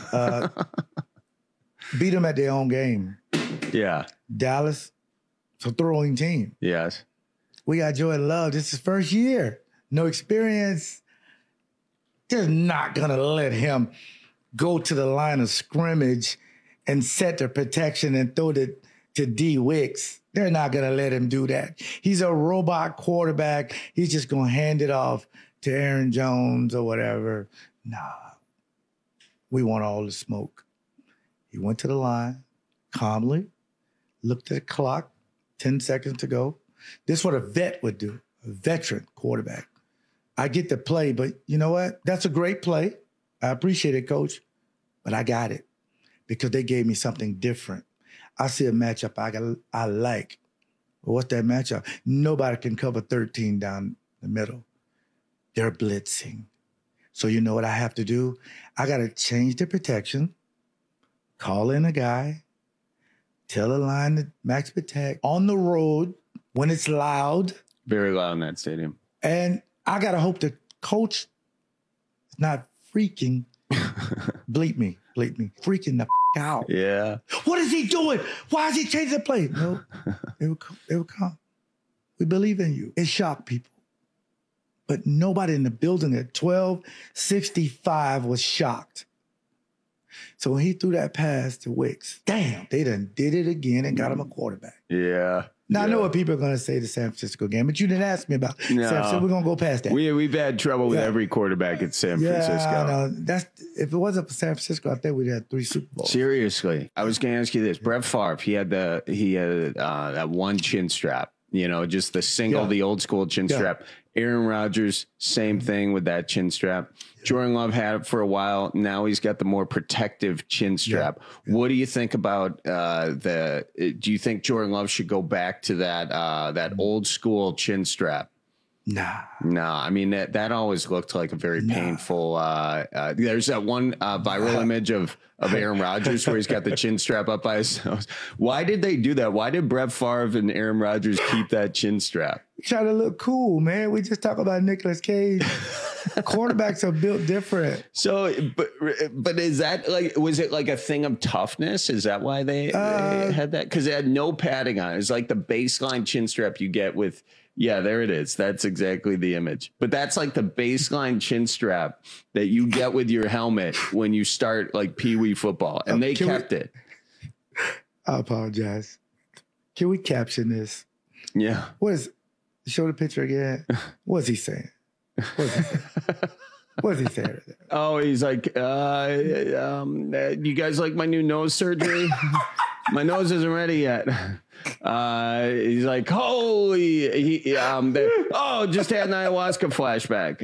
Beat them at their own game. Yeah. Dallas, it's a throwing team. Yes. We got Jordan Love. This is his first year. No experience. They're not going to let him go to the line of scrimmage and set the protection and throw it to D. Wicks. They're not going to let him do that. He's a robot quarterback. He's just going to hand it off to Aaron Jones or whatever. Nah. We want all the smoke. He went to the line calmly, looked at the clock, 10 seconds to go. This is what a vet would do, a veteran quarterback. I get the play, but you know what? That's a great play. I appreciate it, Coach, but I got it because they gave me something different. I see a matchup I like. Well, what's that matchup? Nobody can cover 13 down the middle. They're blitzing. So you know what I have to do? I got to change the protection, call in a guy, tell the line to max protect on the road when it's loud. Very loud in that stadium. And I got to hope the coach is not freaking, bleep me, freaking the out. Yeah. What is he doing? Why is he changing the play? No, it will come. We believe in you. It shocked people. But nobody in the building at 1265 was shocked. So when he threw that pass to Wicks, damn, they done did it again and got him a quarterback. Yeah. Now, I know what people are going to say the San Francisco game, but you didn't ask me about San Francisco. We're going to go past that. We've had trouble with every quarterback at San Francisco. No, if it wasn't for San Francisco, I think we'd had 3 Super Bowls. Seriously. I was going to ask you this. Brett Favre, he had that one chin strap, just the single, the old school chin strap. Aaron Rodgers, same thing with that chin strap. Jordan Love had it for a while. Now he's got the more protective chin strap. What do you think about do you think Jordan Love should go back to that old school chin strap? Nah. I mean, that always looked like a very painful. There's that one viral image of Aaron Rodgers where he's got the chin strap up by his nose. Why did they do that? Why did Brett Favre and Aaron Rodgers keep that chin strap? Trying to look cool, man. We just talk about Nicolas Cage. Quarterbacks are built different. So, but is that like, was it like a thing of toughness? Is that why they had that? Because they had no padding on it. It's like the baseline chin strap you get with. Yeah, there it is. That's exactly the image. But that's like the baseline chin strap that you get with your helmet when you start like Pee Wee football. And they kept it. I apologize. Can we caption this? Yeah. Show the picture again. What's he saying? What's he saying? Oh, he's like, you guys like my new nose surgery? My nose isn't ready yet. He's like, holy, just had an ayahuasca flashback.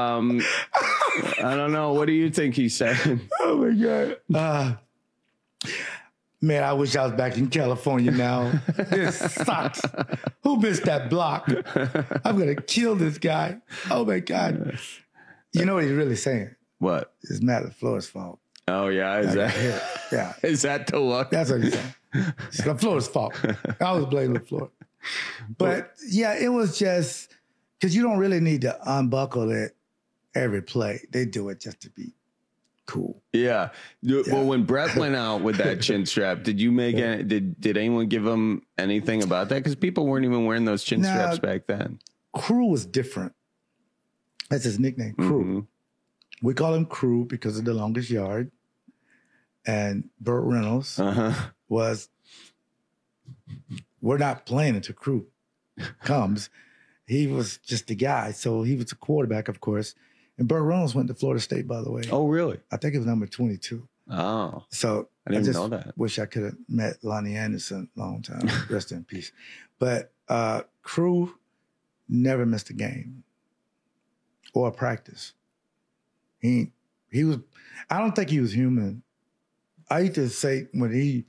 I don't know. What do you think he's saying? Oh my God. Man, I wish I was back in California now. This sucks. Who missed that block? I'm going to kill this guy. Oh my God. You know what he's really saying? What? It's Matt LaFleur's fault. Oh yeah. Is that the look? That's what he's saying. It's LaFleur's fault. I was blaming LaFleur. But yeah, it was just because you don't really need to unbuckle it every play. They do it just to be cool. Yeah. Well, when Brett went out with that chin strap, did you make any, did anyone give him anything about that? Because people weren't even wearing those chin straps back then. Crew was different. That's his nickname, Crew. Mm-hmm. We call him Crew because of the longest yard. And Burt Reynolds was, we're not playing until Crew comes. He was just a guy. So he was a quarterback, of course. And Burt Reynolds went to Florida State, by the way. Oh, really? I think it was number 22. Oh. So I didn't know that. Wish I could have met Lonnie Anderson a long time. Rest in peace. But Crew never missed a game or a practice. He was, I don't think he was human. I used to say would he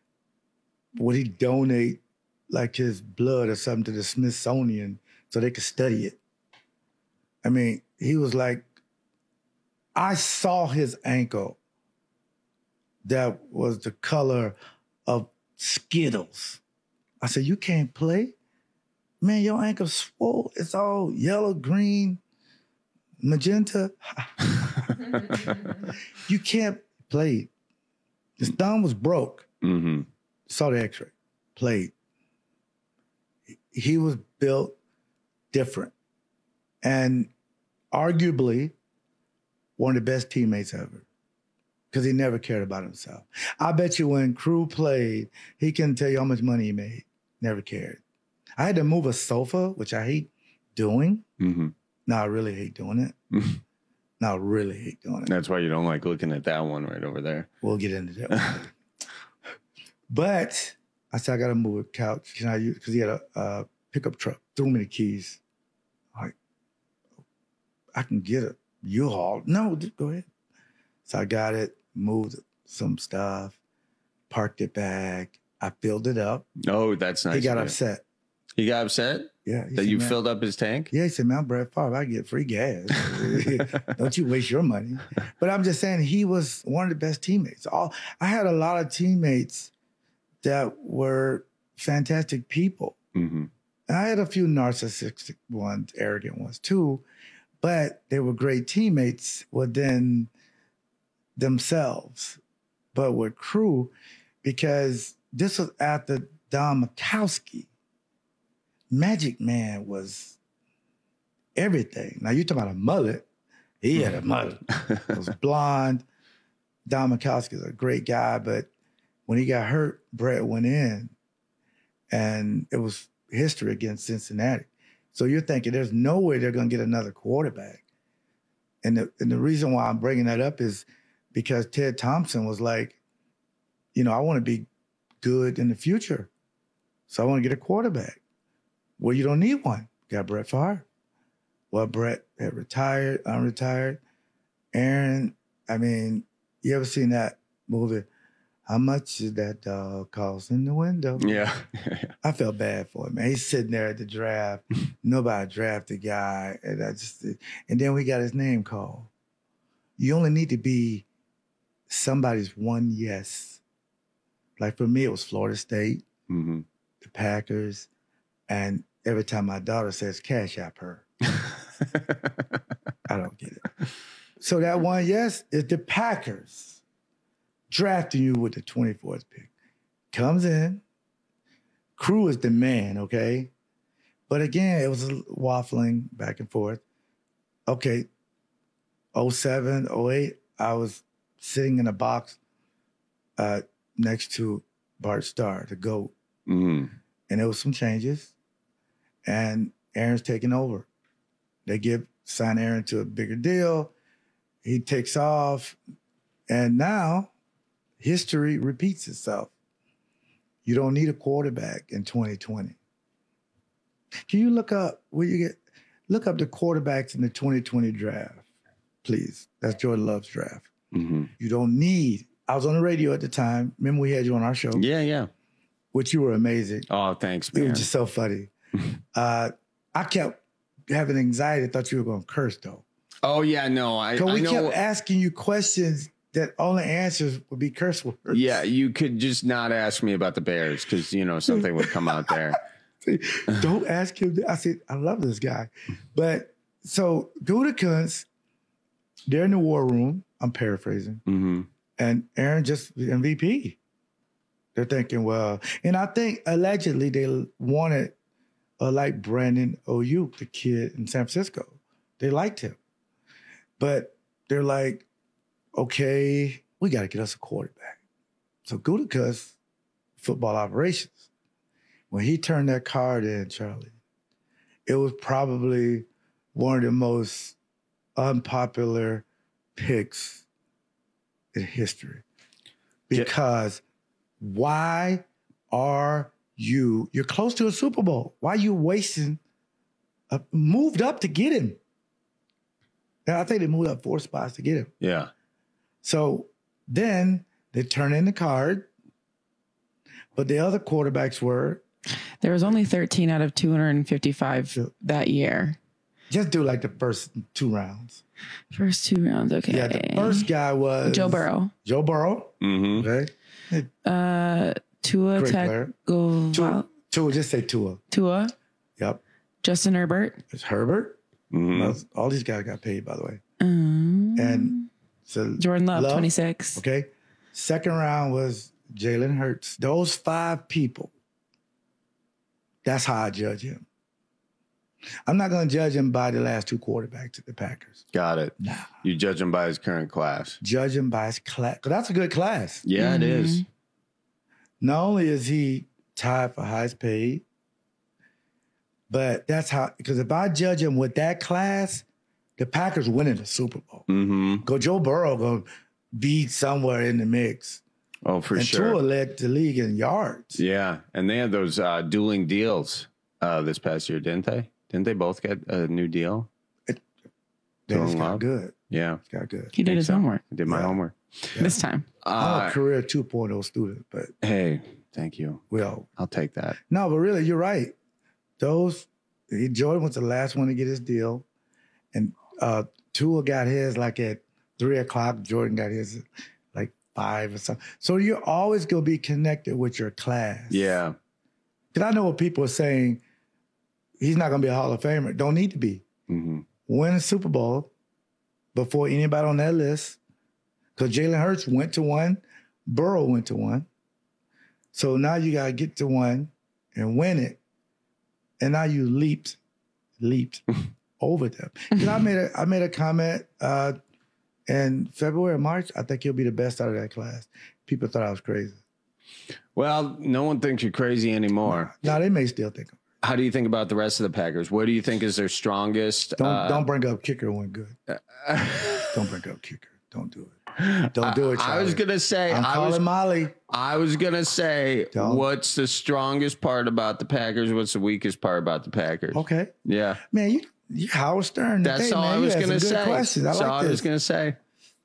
donate like his blood or something to the Smithsonian so they could study it. I mean, he was like, I saw his ankle that was the color of Skittles. I said, you can't play? Man, your ankle's swole. It's all yellow, green, magenta. You can't play. His thumb was broke. Mm-hmm. Saw the x-ray. Played. He was built different. And arguably one of the best teammates ever. Because he never cared about himself. I bet you when Crew played, he couldn't tell you how much money he made. Never cared. I had to move a sofa, which I hate doing. Mm-hmm. Now I really hate doing it. Now I really hate doing it. That's why you don't like looking at that one right over there. We'll get into that one. But I said, I got to move a couch. Can I use, because he had a pickup truck. Threw me the keys. Like, I can get a U-Haul. No, just go ahead. So I got it, moved some stuff, parked it back. I filled it up. Oh, that's nice. He got upset. He got upset? Yeah. That you filled up his tank? Yeah, he said, man, I'm Brett Favre. I get free gas. Don't you waste your money. But I'm just saying he was one of the best teammates. I had a lot of teammates that were fantastic people. Mm-hmm. And I had a few narcissistic ones, arrogant ones too, but they were great teammates within themselves. But with Crew, because this was after Don Majkowski, Magic Man was everything. Now, you talk about a mullet. He had a mullet. It was blonde. Don Majkowski is a great guy, but when he got hurt, Brett went in, and it was history against Cincinnati. So you're thinking there's no way they're going to get another quarterback. And the reason why I'm bringing that up is because Ted Thompson was like, you know, I want to be good in the future. So I want to get a quarterback. Well, you don't need one. You got Brett Favre. Well, Brett had retired, unretired. Aaron, I mean, you ever seen that movie? How much is that dog cost in the window? Yeah. I felt bad for him, man. He's sitting there at the draft. Nobody drafted the guy. And then we got his name called. You only need to be somebody's one yes. Like for me, it was Florida State, the Packers, and every time my daughter says cash app her. I don't get it. So that one yes is the Packers drafting you with the 24th pick. Comes in. Crew is the man, okay? But again, it was waffling back and forth. Okay, 07, 08, I was sitting in a box next to Bart Starr, the GOAT. And there was some changes. And Aaron's taking over. They sign Aaron to a bigger deal. He takes off. And now history repeats itself. You don't need a quarterback in 2020. Can you look up the quarterbacks in the 2020 draft, please? That's Jordan Love's draft. You don't need. I was on the radio at the time. Remember we had you on our show? Yeah. Which you were amazing. Oh, thanks, man. It was just so funny. I kept having anxiety. I thought you were going to curse, though. Oh, yeah, no. I know. Kept asking you questions that only answers would be curse words. Yeah, you could just not ask me about the Bears because, something would come out there. Don't ask him. I said, I love this guy. But so Gutekunst, they're in the war room. I'm paraphrasing. And Aaron just MVP. They're thinking, well, and I think allegedly they wanted like Brandon Ayuk, the kid in San Francisco. They liked him. But they're like, okay, we got to get us a quarterback. So Gutekunst, football operations, when he turned that card in, Charlie, it was probably one of the most unpopular picks in history. Because why are you're close to a Super Bowl. Why are you wasting, moved up to get him? And I think they moved up 4 spots to get him. Yeah. So then they turn in the card, but the other quarterbacks were? There was only 13 out of 255 that year. Just do like the first 2 rounds. First 2 rounds, okay. Yeah, the first guy was Joe Burrow. Okay. Tua Tagovailoa. Tua, just say Tua. Tua. Yep. Justin Herbert. It's Herbert. All these guys got paid, by the way. And so Jordan Love, 26. Okay. Second round was Jalen Hurts. Those 5 people. That's how I judge him. I'm not going to judge him by the last 2 quarterbacks at the Packers. Got it. Nah. You judge him by his current class. Judge him by his class. Because that's a good class. Yeah, it is. Not only is he tied for highest paid, but that's how, because if I judge him with that class, the Packers winning the Super Bowl. Go Joe Burrow going to be somewhere in the mix. Oh, for and sure. Tua led the league in yards. Yeah, and they had those dueling deals this past year, didn't they? Didn't they both get a new deal? That's got good. Yeah. It's got good. He did his homework. I did my homework. This time. I'm a career 2.0 student, but hey, thank you. I'll take that. No, but really, you're right. Jordan was the last one to get his deal, and Tua got his like at 3:00. Jordan got his at like 5 or something. So you're always gonna be connected with your class. Yeah. Because I know what people are saying. He's not gonna be a Hall of Famer. Don't need to be. Win a Super Bowl before anybody on that list. Because Jalen Hurts went to 1, Burrow went to 1. So now you got to get to 1 and win it. And now you leaped over them. I made a comment in February or March. I think he'll be the best out of that class. People thought I was crazy. Well, no one thinks you're crazy anymore. No, they may still think I'm crazy. How do you think about the rest of the Packers? Where do you think is their strongest? Don't bring up kicker when good. Don't bring up kicker. Don't do it. Don't do it, Charlie. I was going to say. I'm calling Molly. I was going to say, what's the strongest part about the Packers? What's the weakest part about the Packers? Okay. Yeah. Man, Howard Stern. That's all I was going to say. Questions. That's all I was going to say.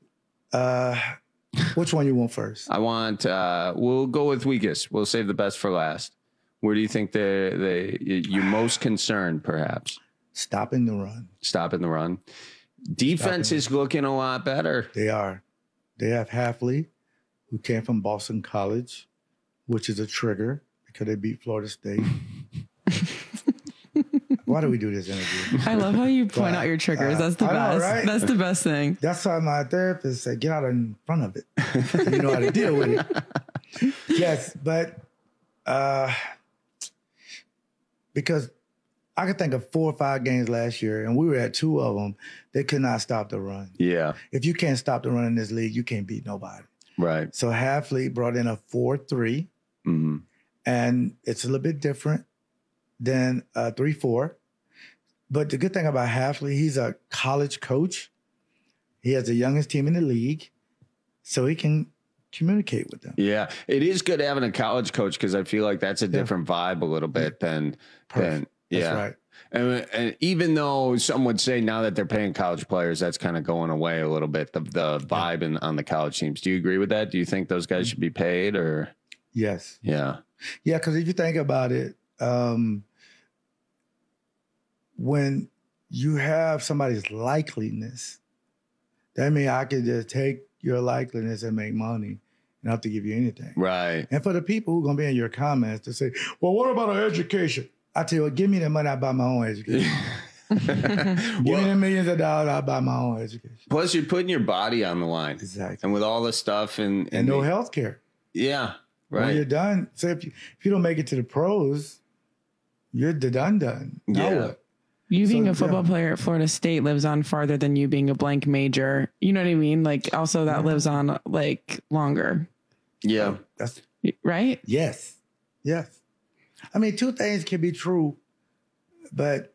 Which one you want first? I want. We'll go with weakest. We'll save the best for last. Where do you think you're most concerned? Perhaps stopping the run. Stopping the run. Defense is looking a lot better. They are. They have Hafley, who came from Boston College, which is a trigger because they beat Florida State. Why do we do this interview? I love how you point out your triggers. That's the best. Right? That's the best thing. That's why my therapist said, get out in front of it. So you know how to deal with it. Yes, but because I could think of 4 or 5 games last year, and we were at 2 of them. They could not stop the run. Yeah. If you can't stop the run in this league, you can't beat nobody. Right. So Hafley brought in a 4-3, and it's a little bit different than 3-4. But the good thing about Hafley, he's a college coach. He has the youngest team in the league, so he can communicate with them. Yeah, it is good having a college coach because I feel like that's a different vibe a little bit than That's right. And even though some would say now that they're paying college players, that's kind of going away a little bit, the vibe on the college teams. Do you agree with that? Do you think those guys should be paid or? Yes. Yeah. Yeah, because if you think about it, when you have somebody's likeliness, that means I could just take your likeliness and make money and not have to give you anything. Right. And for the people who are going to be in your comments to say, well, what about our education? I tell you what, give me the money, I'll buy my own education. Give me the millions of dollars, I'll buy my own education. Plus, you're putting your body on the line. Exactly. And with all the stuff and no health care. Yeah. Right. When you're done, so if you don't make it to the pros, you're done. Now what? You being a football player at Florida State lives on farther than you being a blank major. You know what I mean? Like, also that lives on like longer. Yeah. That's right. Yes. I mean, 2 things can be true, but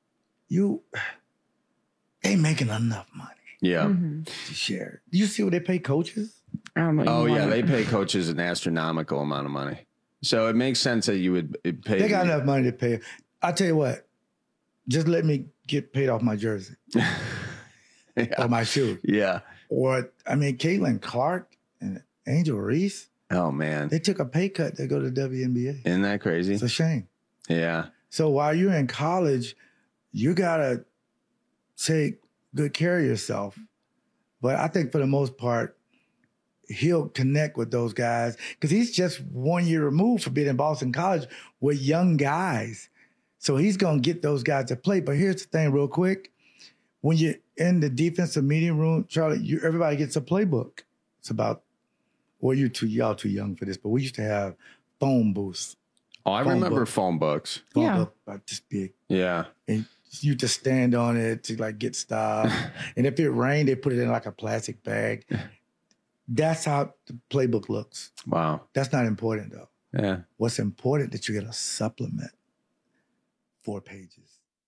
they making enough money. Yeah. To share. Do you see what they pay coaches? I don't know. Oh yeah, they pay coaches an astronomical amount of money. So it makes sense that you would pay. They got enough money to pay. I'll tell you what. Just let me get paid off my jersey or my shoe. Yeah. Or, I mean, Caitlin Clark and Angel Reese. Oh, man. They took a pay cut to go to WNBA. Isn't that crazy? It's a shame. Yeah. So while you're in college, you got to take good care of yourself. But I think for the most part, he'll connect with those guys because he's just 1 year removed from being in Boston College with young guys. So he's going to get those guys to play. But here's the thing real quick. When you're in the defensive meeting room, Charlie, everybody gets a playbook. It's about, well, y'all too young for this, but we used to have phone booths. Oh, I remember phone books. Phone book about this big. Yeah. And you just stand on it to like get stuff. And if it rained, they put it in like a plastic bag. That's how the playbook looks. Wow. That's not important though. Yeah. What's important that you get a supplement. 4 pages.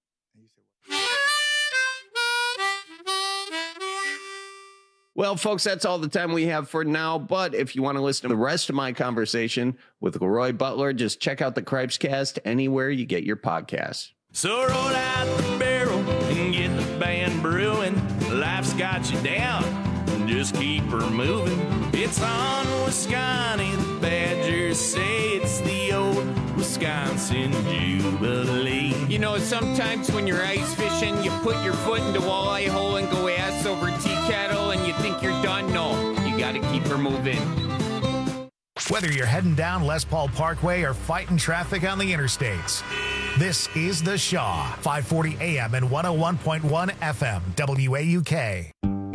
Well, folks, that's all the time we have for now. But if you want to listen to the rest of my conversation with Leroy Butler, just check out the Cripescast anywhere you get your podcasts. So roll out the barrel and get the band brewing. Life's got you down, just keep her moving. It's on Wisconsin, the Badgers say it's the old Wisconsin Jubilee. You know, sometimes when you're ice fishing, you put your foot in the walleye hole and go ass over tea kettle and you think you're done. No, you got to keep her moving. Whether you're heading down Les Paul Parkway or fighting traffic on the interstates, this is The Shaw, 540 AM and 101.1 FM, WAUK.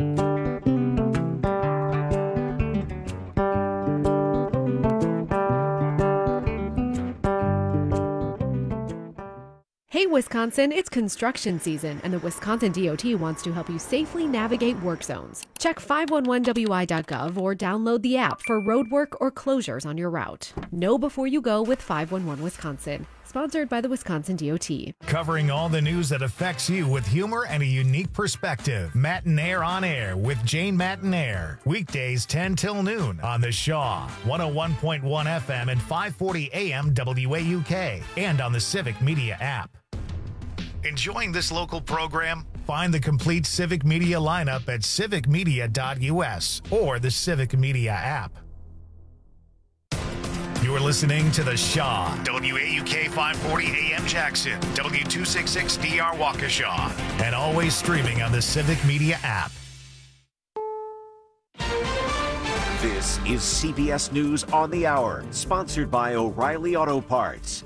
Hey Wisconsin, it's construction season, and the Wisconsin DOT wants to help you safely navigate work zones. Check 511wi.gov or download the app for road work or closures on your route. Know before you go with 511 Wisconsin. Sponsored by the Wisconsin DOT. Covering all the news that affects you with humor and a unique perspective. Matinaire on Air with Jane Matinaire. Weekdays 10 till noon on The Shaw, 101.1 FM and 540 AM WAUK, and on the Civic Media app. Enjoying this local program? Find the complete Civic Media lineup at civicmedia.us or the Civic Media app. You're listening to The Shaw, WAUK 540 AM Jackson, W266DR Waukesha, and always streaming on the Civic Media app. This is CBS News on the Hour, sponsored by O'Reilly Auto Parts.